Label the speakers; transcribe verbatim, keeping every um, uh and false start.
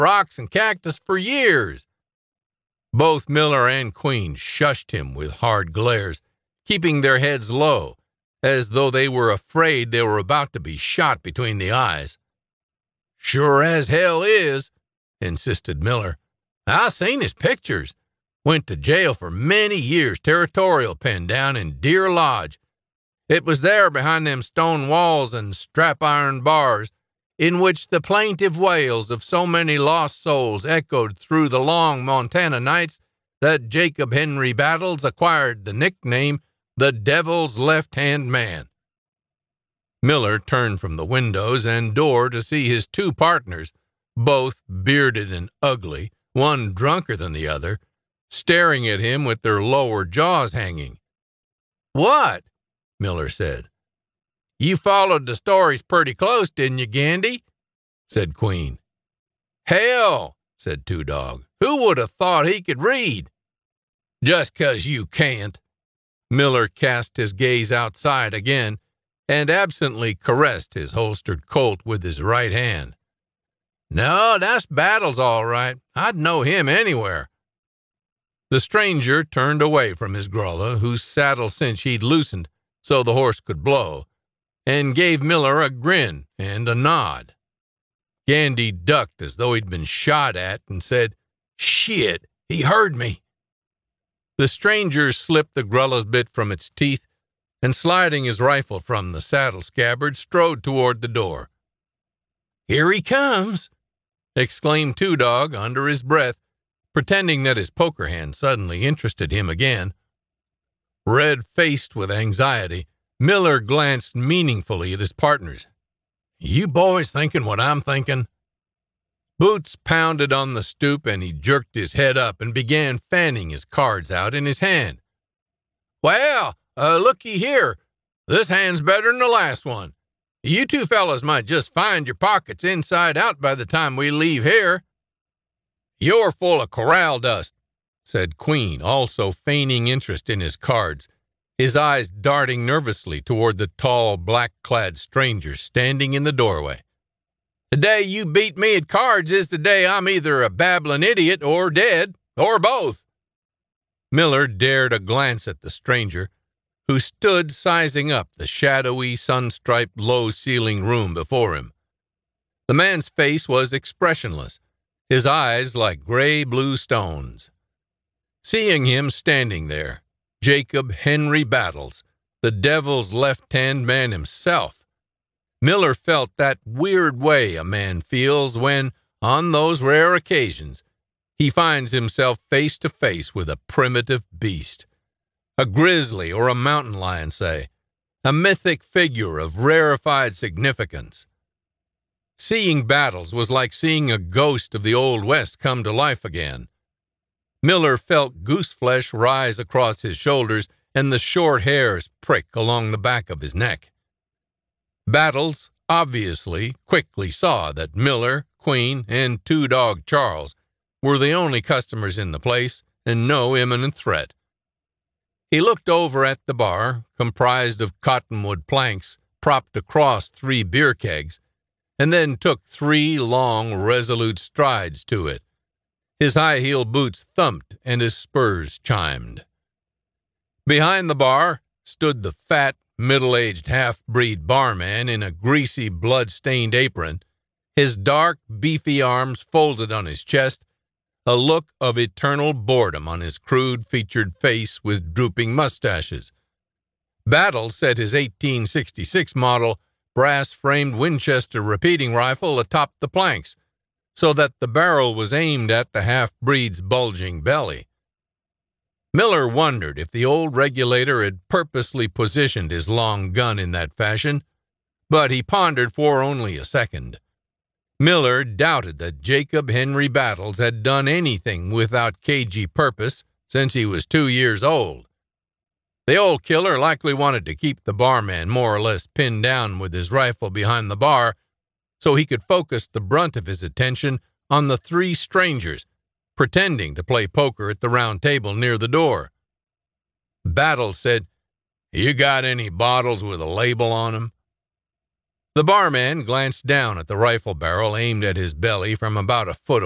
Speaker 1: rocks and cactus for years." Both Miller and Queen shushed him with hard glares, keeping their heads low, as though they were afraid they were about to be shot between the eyes. "Sure as hell is," insisted Miller. "I seen his pictures. Went to jail for many years, territorial pen down in Deer Lodge. It was there behind them stone walls and strap-iron bars, in which the plaintive wails of so many lost souls echoed through the long Montana nights that Jacob Henry Battles acquired the nickname the Devil's Left-Hand Man." Miller turned from the windows and door to see his two partners, both bearded and ugly, one drunker than the other, staring at him with their lower jaws hanging. "What?" Miller said. "You followed the stories pretty close, didn't you, Gandy?" said Queen. "Hell," said Two Dog. "Who would have thought he could read?" "Just 'cause you can't." Miller cast his gaze outside again and absently caressed his holstered Colt with his right hand. "No, that's Battles all right. I'd know him anywhere." The stranger turned away from his Grulla, whose saddle cinch he'd loosened so the horse could blow, and gave Miller a grin and a nod. Gandy ducked as though he'd been shot at and said, "Shit, he heard me." The stranger slipped the Grulla's bit from its teeth and, sliding his rifle from the saddle scabbard, strode toward the door. "Here he comes," exclaimed Two Dog under his breath, pretending that his poker hand suddenly interested him again. Red-faced with anxiety, Miller glanced meaningfully at his partners. "You boys thinking what I'm thinking?" Boots pounded on the stoop, and he jerked his head up and began fanning his cards out in his hand. "Well, uh, looky here. This hand's better'n the last one. You two fellas might just find your pockets inside out by the time we leave here." "You're full of corral dust," said Queen, also feigning interest in his cards, his eyes darting nervously toward the tall, black-clad stranger standing in the doorway. "The day you beat me at cards is the day I'm either a babbling idiot or dead, or both." Miller dared a glance at the stranger, who stood sizing up the shadowy, sun-striped, low-ceiling room before him. The man's face was expressionless, his eyes like gray-blue stones. Seeing him standing there, Jacob Henry Battles, the Devil's Left-Hand Man himself, Miller felt that weird way a man feels when, on those rare occasions, he finds himself face to face with a primitive beast. A grizzly or a mountain lion, say, a mythic figure of rarefied significance. Seeing Battles was like seeing a ghost of the Old West come to life again. Miller felt gooseflesh rise across his shoulders and the short hairs prick along the back of his neck. Battles, obviously, quickly saw that Miller, Queen, and Two Dog Charles were the only customers in the place and no imminent threat. He looked over at the bar, comprised of cottonwood planks propped across three beer kegs, and then took three long, resolute strides to it. His high-heeled boots thumped and his spurs chimed. Behind the bar stood the fat, middle-aged half-breed barman in a greasy, blood-stained apron, his dark, beefy arms folded on his chest, a look of eternal boredom on his crude-featured face with drooping mustaches. Battles set his eighteen sixty-six model, brass-framed Winchester repeating rifle atop the planks, so that the barrel was aimed at the half-breed's bulging belly. Miller wondered if the old regulator had purposely positioned his long gun in that fashion, but he pondered for only a second. Miller doubted that Jacob Henry Battles had done anything without cagey purpose since he was two years old. The old killer likely wanted to keep the barman more or less pinned down with his rifle behind the bar so he could focus the brunt of his attention on the three strangers pretending to play poker at the round table near the door. Battles said, "You got any bottles with a label on them?" The barman glanced down at the rifle barrel aimed at his belly from about a foot